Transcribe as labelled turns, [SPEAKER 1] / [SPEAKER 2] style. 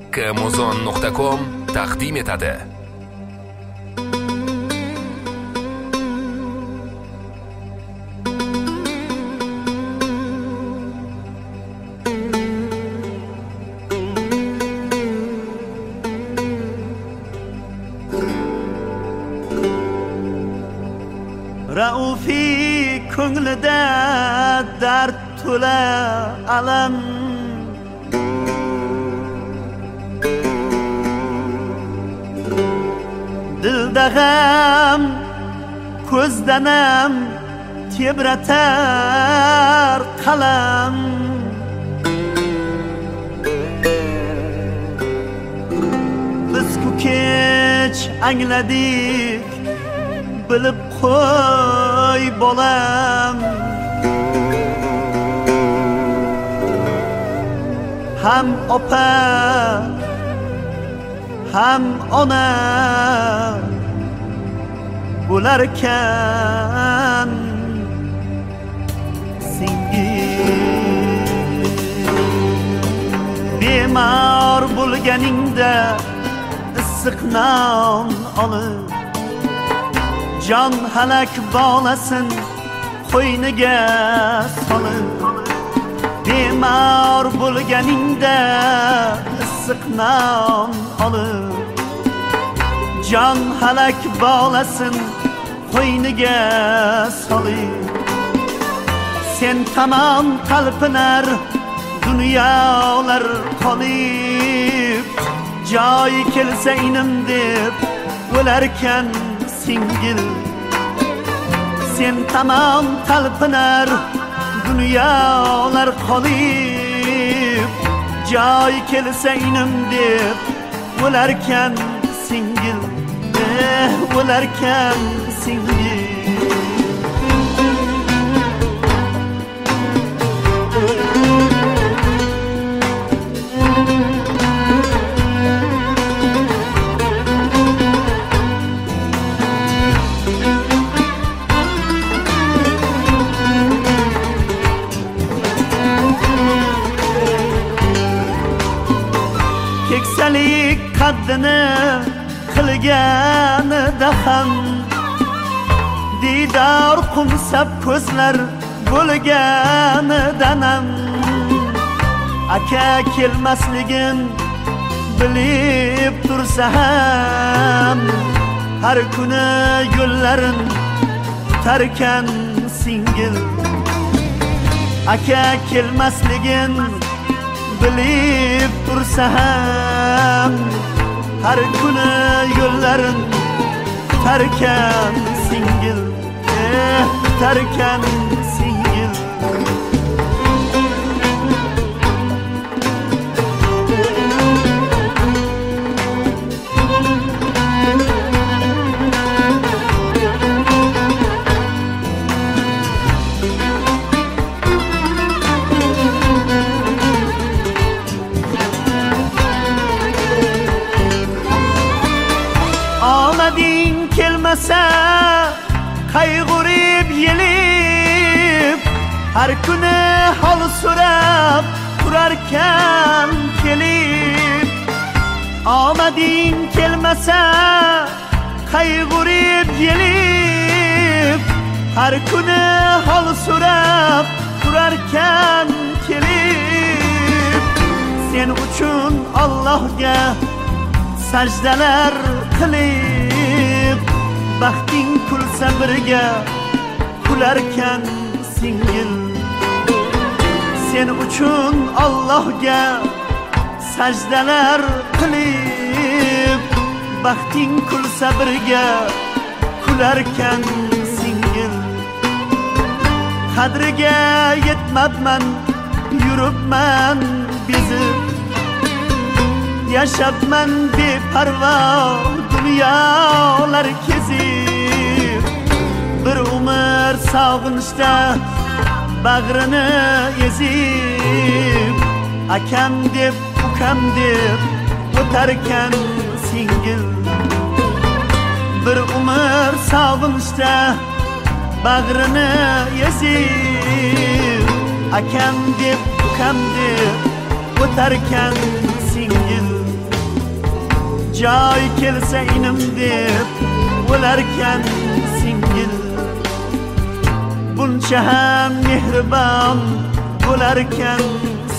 [SPEAKER 1] akkmuzon.com taqdim etadi.
[SPEAKER 2] Raufi ko'nglida dard to'la alam, dilda g'am, ko'zdanam tebratar qalam. Biz ku kech angladik, bilib qo'y bolam, ham opa ham ona bo'larkan singil. Bemor bo'lganingda issiq non olib, jon halak bolasin qo'yniga solib. Bemor bo'lganingda issiq non olib, jon halak bolasin qo'yniga solib. Sen tamom talpinar dunyolar qolib, joyi kelsa inim deb o'larkan singil. Sen tamom talpinar dunyolar qolib, joy kelsa inim deb o'larkan singil, o'larkan singil. Keksalik qaddini qilganida ham, didor qumsab ko'zlar bo'lganidanam, aka kelmasligin bilib tursa ham, har kuni yo'llarin tutarkan singil. Aka kelmasligin bilib tursa ham, har kuni yo'llarin tutarkan singil, tutarkan singil. Omading kelmasa qayg'urib yelib, har kuni hol so'rab turarkan kelib. Omading kelmasa qayg'urib yelib, har kuni hol so'rab turarkan kelib. Sen uchun Allohga sajdalar qilib, baxting kulsa birga kularkan singil. Sen uchun Allohga sajdalar qilib, baxting kulsa birga kularkan singil. Qadriga yetmabman, yuribman bezib, yashabman beparvo dunyolar kezib. Bir umr sog'inchda bag'rini ezib, akam deb ukam deb o'tarkan singil. Bir umr sog'inchda bag'rini ezib, akam deb ukam deb o'tarkan singil. joy kelsa inim deb o'larkan singil, buncha ham mehribon bo'larkan